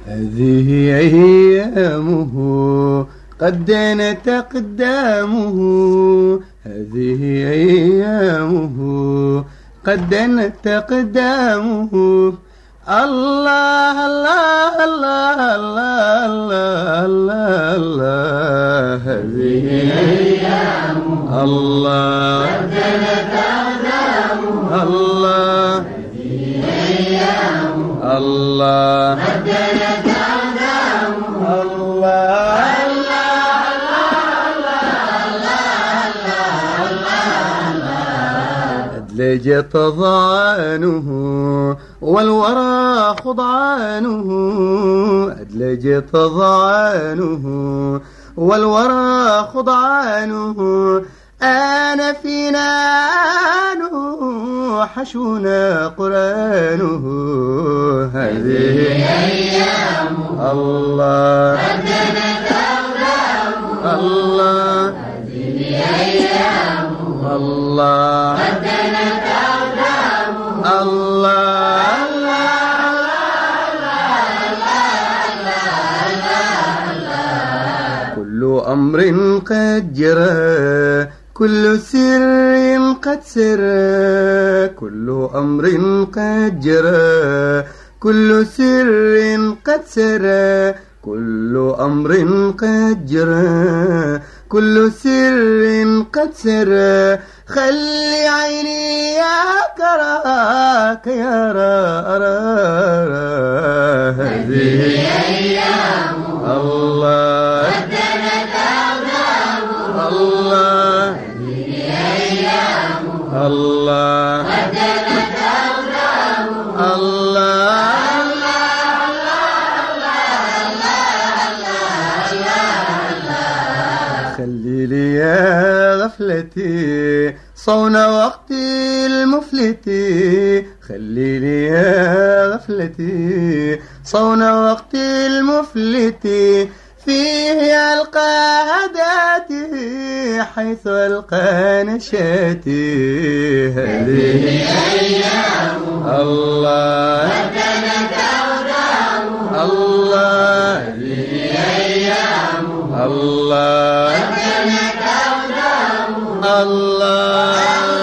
هذه أيامه قد دانت أقدامه، هذه أيامه قد دانت أقدامه. الله الله الله الله الله الله الله، هذه أيامه الله قد دانت أقدامه، الله هذه أيامه الله قد دانت أقدامه، الله أدلج تضعنه والورى خضعانه، أدلج تضعنه والورى خضعانه. آن فينا عنه حشونا قرآنه، هذه أيامه الله قد دانت أقدامه، الله هذه أيامه الله قد دانت أقدامه، الله كل أمر قد جرى، كل سر قد سرى، كل أمر قد جرى، كل سر قد سرى، كل أمر قد جرى، كل سر قد سرى. خلي عيني ياك أراك يرى أرى، هذه أيامه الله قد دانت أقدامه، الله هذه أيامه الله قد دانت أقدامه، الله خلي لي يا غفلتي صون وقت المفلتي، خلي لي يا غفلتي صون وقت المفلتي. فيه ألقى هداتي حيث ألقى نشاتي، هذه أيامه الله قد دانت أقدامه، الله هذه أيامه الله قد دانت أقدامه، الله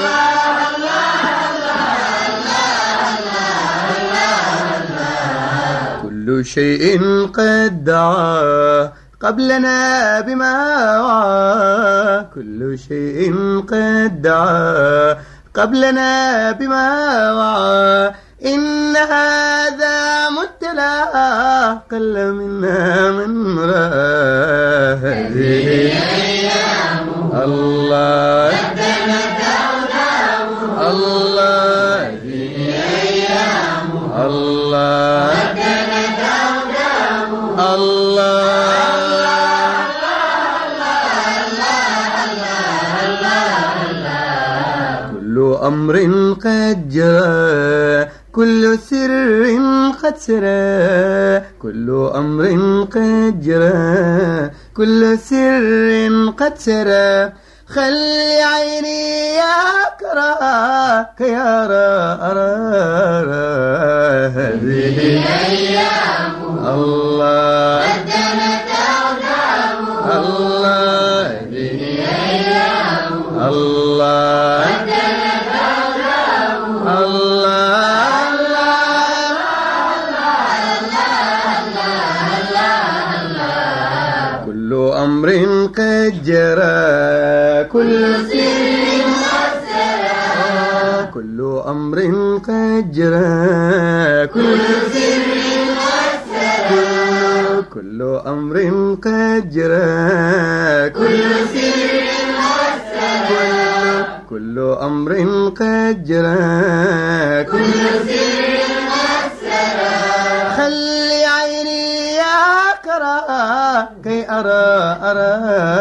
كل شيء قد دعا قبلنا بما وعى، كل شيء قد دعا قبلنا بما وعى. إن هذا مبتلى قل منا من رأى، هذه أيامه الله قد دانت أقدامه، الله هذه أيامه الله قد دانت أقدامه، الله كل أمر قد جرى، كل سر قد سرى، كل أمر قد جرى، كل سر قد سرى. خلي عيني ياك أراك يرى أرى، هذه أيامه الله قد دانت أقدامه، الله هذه أيامه الله قد دانت أقدامه، الله كل أمر قد جرى، كل سر قد سرى، كل أمر قد جرى، كل سر قد سرى، كل أمر قد جرى، كل سر قد سرى، كل أمر قد جرى، كل سر قد سرى. خلي عيني ياك أراك كي أرى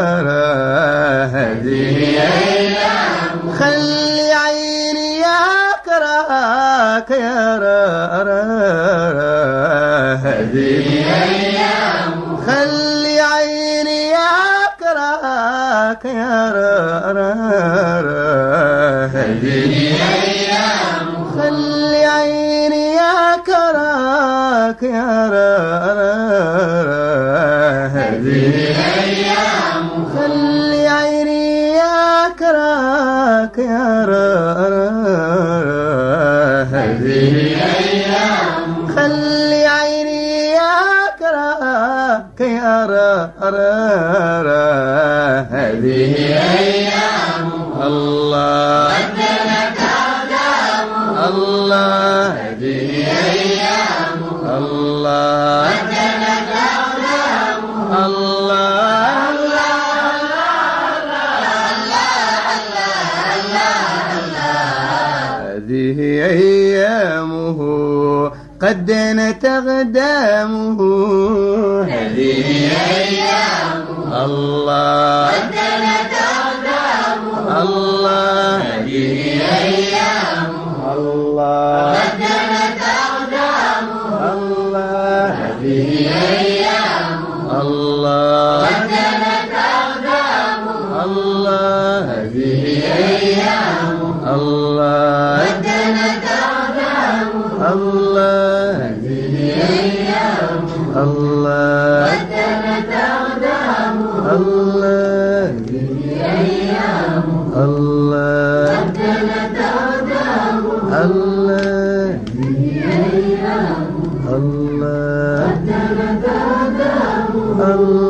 هذه أيامه، خلي عيني ياك أراك يرى هذه أيامه، خلي عيني ياك أراك يرى هذه أيامه، خلي عيني ياك أراك يرى هذه أيام خلي عيني ياك راك يا هذه أيام خلي عيني ياك راك يا هذه أيام الله الله هذه أيام الله هذه أيامه قد نتغدامه هذه أيامه الله قد نتغدامه الله هذه أيامه الله قد نتغدامه الله هذه أيامه الله قد نتغدامه الله هذه أيامه الله قد نتغدامه الله هذه أيامه الله قد نتغدامه الله هذه أيامه الله قد نتغدامه الله هذه أيامه الله قد نتغدامه الله